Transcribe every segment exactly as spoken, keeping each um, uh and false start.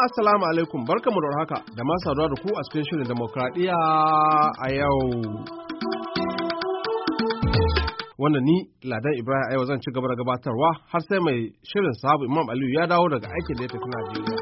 assalamu alaikum barkamu da haka da ma saduwa da ku a cikin shirin demokradiyya a yau. Wanda ni Ladan Ibrahim a yau zan ci gaba da gabatarwa har sai mai shirin sahabu Imam Aliyu ya dawo daga aikin da ya tafi Najeriya.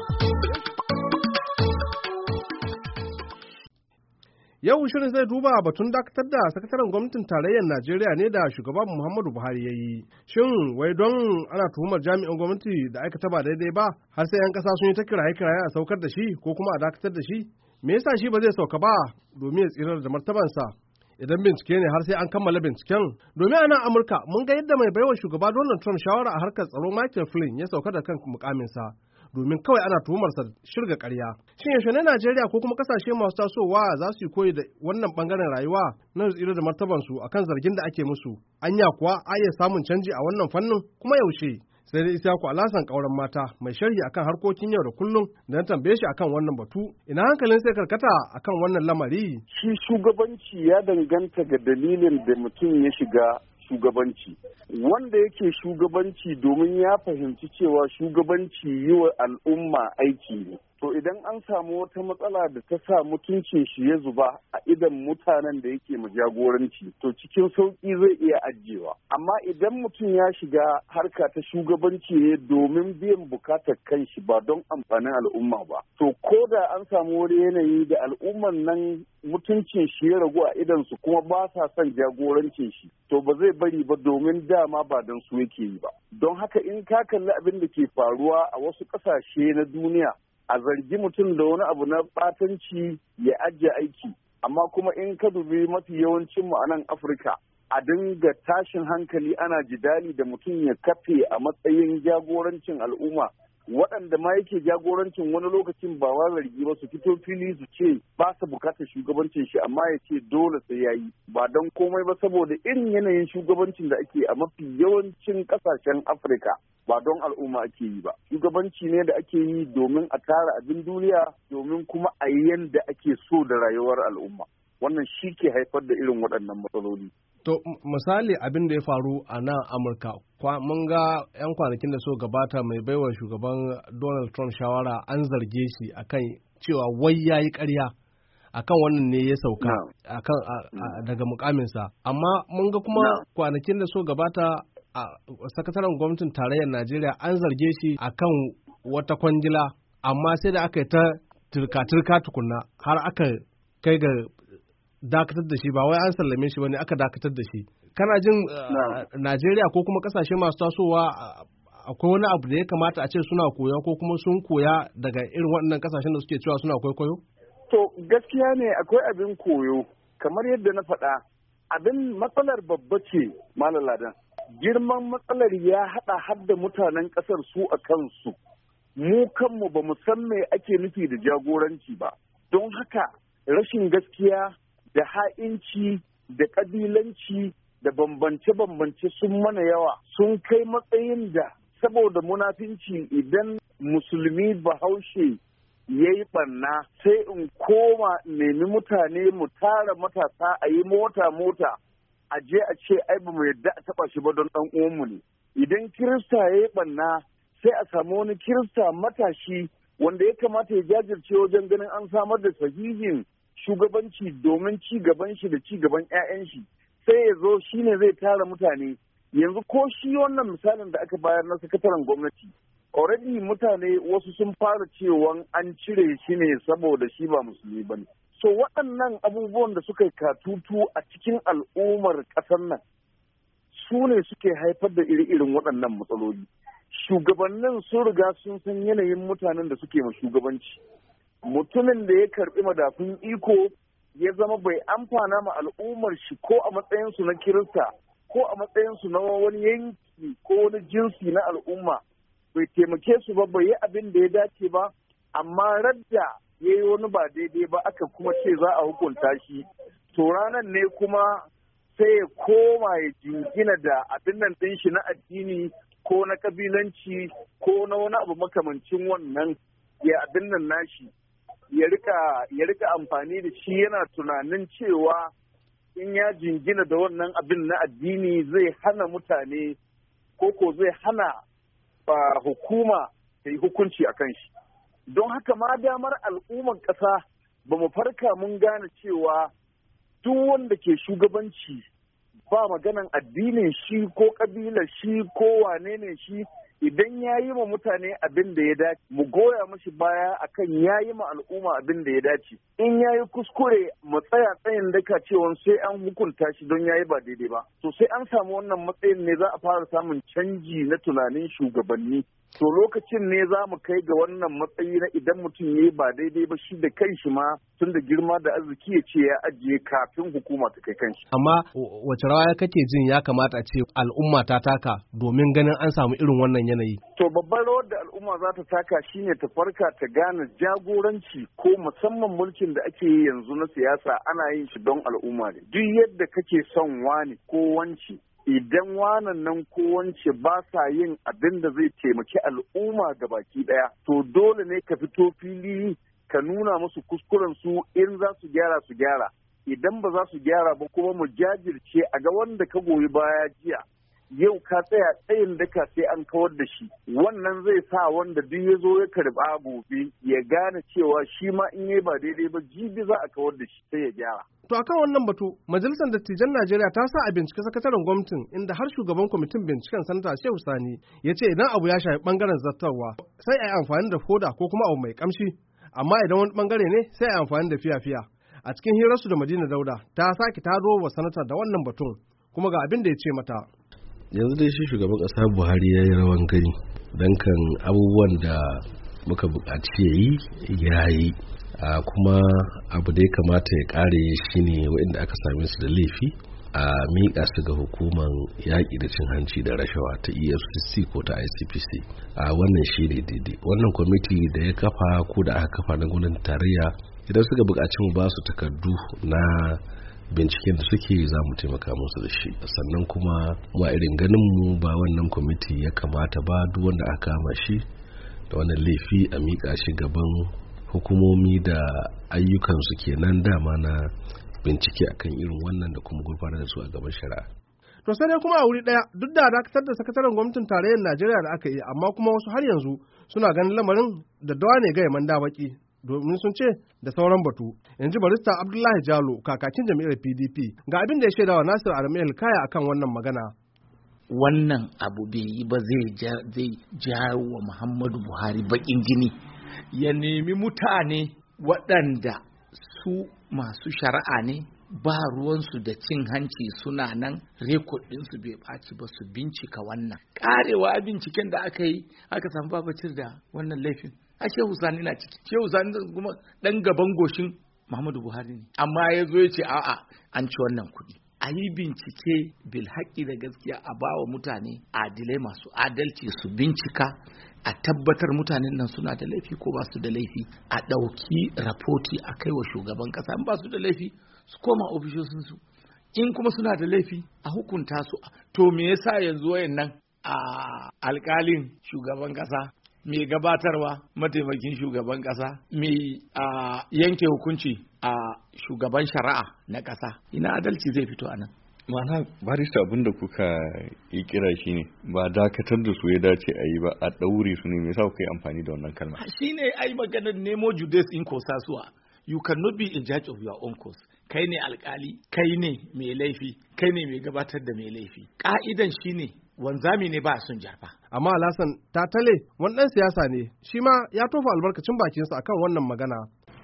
Yau shirin zai duba batun dakatar da sakataren gwamnatin tarayyar Najeriya ne da shugaban Muhammadu Buhari ya yi. Shin wai don ana tuhumar jami'an gwamnati da aikata ba daidai ba har sai 'yan ƙasa sun yi ta kiraye-kiraye a saukar da shi ko kuma a dakatar da shi? Me yasa shi ba zai sauka ba domin ya tsirar da martabansa? Idan bincike ne har sai an kammala binciken. Domin a nan Amurka mun ga yadda mai baiwa shugaba Donald Trump shawara a harkar tsaro Michael Flynn ya sauka da kan mukaminsa. Domin kawai ana tuhumarsa shirga ƙarya. Shin yaushe ne Najeriya ko kuma kasashe masu tasowa za su yi koyi da wannan bangaren rayuwa na tsira da martabansu akan zargin da ake musu? Anya kuwa a iya samun canji a wannan fannin kuma yaushe? Sai dai Isiyaku Alhassan Kauran Mata mai sharhi akan harkokin yau da kullum da na tambaye shi akan wannan batu. Ina hankalin sai karkata akan wannan lamari? Shi shugabanci ya danganta ga dalilin da mutum ya shiga shugabanci. Wanda yake shugabanci domin ya fahimci cewa shugabanci yi wa al'umma aiki ne. To idan an samu wata matsala da ta sa mutuncin shi ya zuba a idan mutanen da yake ma jagoranci, to cikin sauƙi zai iya ajiyewa. Amma idan mutum ya shiga harka ta shugabanci ne domin biyan bukatar kanshi ba don amfanin al'umma ba, to ko da an samu wani yanayi da al'umman nan mutuncin shi ya ragu a idan su kuma ba sa son jagorancin shi, to ba zai bari ba domin dama ba don su yake yi ba. Don haka in ka kalli abin da ke faruwa a wasu ƙasashe na duniya, a zargi mutum da wani abu na ɓatanci ya ajiye aiki, amma kuma in ka dubi mafi yawancin mu a nan Afirka a dinga tashin hankali ana jidali da mutum ya kafe a matsayin jagorancin al'umma, waɗanda ma yake jagorancin wani lokacin ba wa zargi ba su fito fili su ce ba su bukatar shugabancin shi, amma ya ce dole sai ya yi, ba don komai ba saboda irin yanayin shugabancin da ake a mafi yawancin ƙasashen Afirka ba don al'umma ake yi ba. Shugabanci ne da ake yi domin a tara abin duniya, domin kuma a yi yanda ake so da rayuwar al'umma. Wannan shi ke haifar da irin waɗannan matsaloli. To misali abin da ya faru a nan Amurka, mun ga 'yan kwanakin da so gabata mai baiwa shugaban Donald Trump shawara an zarge shi akan cewa wai ya yi ƙarya akan wannan ne ya sauka akan daga mukaminsa. Amma mun ga kuma kwanakin da so gabata a sakataren gwamnatin tarayyar Najeriya an zarge shi akan wata kwangila, amma sai da aka yi ta turka-turka tukunna har aka kai ga dakatar da shi, ba wai an sallame shi bane aka dakatar da shi. Kana jin Najeriya ko kuma kasashe masu tasowa akwai wani abu da ya kamata a ce suna koya ko kuma sun koya daga irin waɗannan kasashen da suke cewa suna kwaikwayo? To gaskiya ne akwai abin koyo, kamar yadda na faɗa, abin matsalar babba ce Malam Ladan. Girman matsalar ya haɗa har da mutanen ƙasar su a kansu. Mu kanmu ba mu san me ake nufi da jagoranci ba. Don haka rashin gaskiya da ha'inci da ƙabilanci da bambance-bambance sun mana yawa, sun kai matsayin da saboda munafinci idan musulmi bahaushe ya yi ɓanna sai in koma nemi mutane mu tara matasa a yi mota-mota a je a ce ai ba mu yadda a taɓa shi ba don ɗan uwanmu ne. Idan Kirista ya yi ɓanna sai a samu wani Kirista matashi wanda ya kamata ya jajirce wajen ganin an samar da sahihin shugabanci domin ci gaban shi da ci gaban 'ya'yan shi, sai ya zo shi ne zai tara mutane. Yanzu ko shi wannan misalin da aka bayar na sakataren gwamnati, already mutane wasu sun fara cewa an cire shi ne saboda shi ba musulmi ba ne. So waɗannan abubuwan da suka yi katutu a cikin al'ummar ƙasar nan su ne suke haifar da iri-irin waɗannan matsaloli. Shugabannin sun riga sun san yanayin mutanen da suke ma shugabanci. Mutumin da ya karɓi madafun iko ya zama bai amfana ma al'ummar shi ko a matsayinsu na Kirista ko a matsayinsu na wani yanki ko wani jinsi na al'umma, bai taimake su ba, bai yi abin da ya dace ba, amma radda ya yi wani ba daidai ba aka kuma ce za a hukunta shi, to ranar ne kuma sai ya koma ya jingina da abin nan ɗin shi na addini ko na kabilanci ko na wani abu makamancin wannan ya abin nan nashi ya rika amfani da shi, yana tunanin cewa in ya jingina da wannan abin na addini zai hana mutane ko ko zai hana hukuma ta yi hukunci a kan shi. don haka ma damar al'ummar ƙasa ba mu farka mun gane cewa duk wanda ke shugabanci ba maganan addinin shi ko ƙabilar shi ko wane ne shi, idan ya yi ma mutane abin da ya dace mu goya mashi baya akan ya yi ma al'umma abin da ya dace. In ya yi kuskure mu tsaya tsayin daka cewa sai an hukunta shi don ya yi ba daidai ba. To sai an samu wannan matsayin ne za a fara samun canji na tunanin shugabanni. To lokacin ne za mu kai ga wannan matsayi na idan mutum ya yi ba daidai ba shi da kanshi ma tun da girma da arziki ya ce ya ajiye kafin hukuma ta kai kanshi. Amma wace rawa kake jin ya kamata a ce al'umma ta taka domin ganin an samu irin wannan yanayi? To babbar rawar da al'umma za ta taka shine ta farka ta gane jagoranci ko musamman mulkin da ake yi yanzu na siyasa ana yin shi don al'umma ne. Duk yadda kake son wani ko wanci, idan wanan nan ko wance ba sa yin abin da zai taimaki al'umma ga baki daya, to dole ne ka fito fili ka nuna musu kuskuren su, in za su gyara su gyara, idan ba za su gyara ba kuma mu jajirce a ga wanda ka goyi baya jiya yau ka tsaya tsayin daka sai an kawar da shi. Wannan zai sa wanda duk ya zo ya karba gobe ya gane cewa shi ma in yi ba daidai ba jibi za a kawar da shi sai ya gyara. To akan wannan batu, Majalisar Dattijan Najeriya ta sa a bincike sakataren gwamnatin, inda har shugaban kwamitin binciken Sanata Shehu Sani ya ce idan abu ya shafi bangaren zartarwa sai a yi amfani da foda ko kuma abu mai kamshi, amma idan wani bangare ne sai a yi amfani da fiya-fiya. A cikin hirarsu da Madina Dauda ta sake taro wa sanata da wannan batun, kuma ga abin da ya ce mata. Yanzu dai shi shugaban ƙasa Buhari ya yi rawan gani don kan abubuwan da muka buƙaci ya yi ya yi. Uh, kuma abu da ya kamata ya kare shi ne waɗanda aka same su da laifi a miƙa su ga hukumar yaƙi da cin hanci da rashawa ta E F C C ko ta I C P C. A uh, wannan shi ne daidai. Wannan kwamiti da ya kafa ko da aka kafa na gwamnatin tarayya, idan suka buƙaci mu ba su takardu na binciken da suke za mu taimaka musu da shi. Sannan kuma ma irin ganin mu ba wannan kwamiti ya kamata ba, duk wanda aka kama shi da wannan laifi a miƙa shi gaban hukumomi da ayyukansu kenan dama na bincike akan irin wannan da kuma gurfanar da su a gaban shari'a. To sai dai kuma a wuri daya, duk da dakatar da sakataren gwamnatin tarayyar Najeriya da aka yi, amma kuma wasu har yanzu suna ganin lamarin da dawa ne ga yaman baki, domin sun ce da sauran batu. Yanzu barista Abdullahi Jalo, kakakin jam'iyyar P D P, ga abin da ya shaidawa Nasir Adamu Kaya akan wannan magana. Wannan abu bai yi ba zai jawo wa Muhammadu Buhari bakin jini. Ya nemi mutane waɗanda su masu shari'a ne, ba ruwansu da cin hanci, suna nan rekod ɗinsu bai ɓaci ba, su bincika wannan. Ƙarewa binciken da aka yi aka samu babacin da wannan laifin. A Shehu Sani na ciki. Shehu Sani kuma ɗan gaban goshin Muhammadu Buhari ne. Amma ya zo ya ce a'a an ci wannan kuɗi. A yi bincike bil haƙƙi da gaskiya, a ba wa mutane adilai masu adalci su bincika, a tabbatar mutanen nan suna da laifi ko ba su da laifi, a ɗauki rapoti a kai wa shugaban ƙasa, in ba su da laifi su koma ofishosinsu, in kuma suna da laifi a hukunta su. To me yasa yanzu wayan nan a alƙalin shugaban ƙasa, mai gabatarwa mataimakin shugaban ƙasa, mai yanke hukunci a shugaban shari'a na ƙasa, ina adalci zai fito a nan? Ma'ana barista abin da kuka yi kira shi ne ba dakatar da su ya dace a yi ba, a ɗaure su ne, me yasa kuka yi amfani da wannan kalma? Shi ne ai maganar nemo judes in kosasuwa. You cannot be in charge of your own cause. Kai ne alkali, kai ne mai laifi, kai ne mai gabatar da mai laifi. Ka'idan shi ne wanzami ne ba sun jarfa. Amma Alhassan Tatale wannan siyasa ne, shi ma ya tofa albarkacin bakinsa akan wannan magana.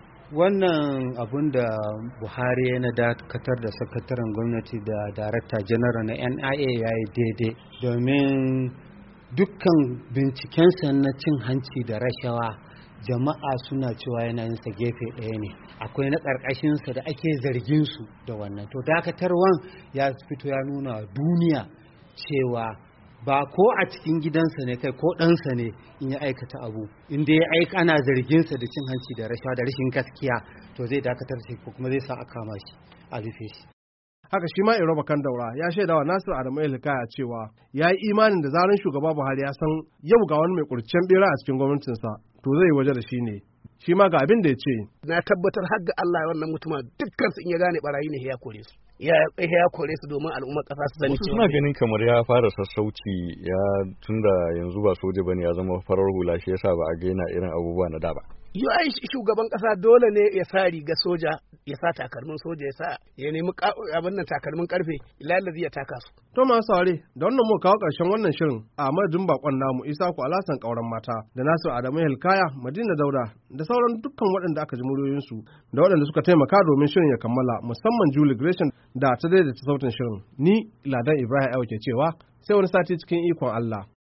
Wannan abun da Buhari ya na dakatar da sakataren gwamnati da darakta janar na N I A ya yi daidai, domin dukkan bincikensa na cin hanci da rashawa jama'a suna cewa yana yinsa gefe ɗaya ne, akwai na ƙarƙashinsa da ake zargin su da wannan. To dakatarwan ya fito ya nuna duniya cewa ba ko a cikin gidansa ne kai ko ɗansa ne in ya aikata abu, inda ya aika ana zarginsa da cin hanci da rashawa da rashin gaskiya, to zai dakatar shi ko kuma zai sa a kama shi a rufe shi. Haka shi ma Iroba Kandaura ya shaida wa Nasir Adamu Hikaya cewa ya yi imanin da zaran shugaba Buhari ya san yau ga wani mai kurcen bera a cikin gwamnatinsa, to zai waje da shi ne. Shi ma ga abin da ya ce. Na tabbatar har ga Allah wannan mutuma dukkan su in ya gane barayi ne ya kore su. Ya ya kore su domin al'ummar kasa su sani cewa. Suna ganin kamar ya fara sassauci, ya tunda yanzu ba soja bane, ya zama farar hula, shi yasa ba a ga yana irin abubuwa na da ba. Yo ai shugaban kasa dole ne ya sa riga soja, ya sa takalmin soja, ya sa ya nemi abin nan takalmin karfe lalazi ya taka su. To masu saurare, da wannan mu kawo ƙarshen wannan shirin a madadin bakon namu Isa ku Alasan Kauran Mata da Nasiru Adamu Hilkaya, Madina Dauda da sauran dukkan waɗanda aka ji muryoyinsu da waɗanda suka taimaka domin shirin ya kammala, musamman Julie Gresham da ta daidaita sautin shirin. Ni Ladan Ibrahim Ayo ke cewa sai wani sati cikin ikon Allah.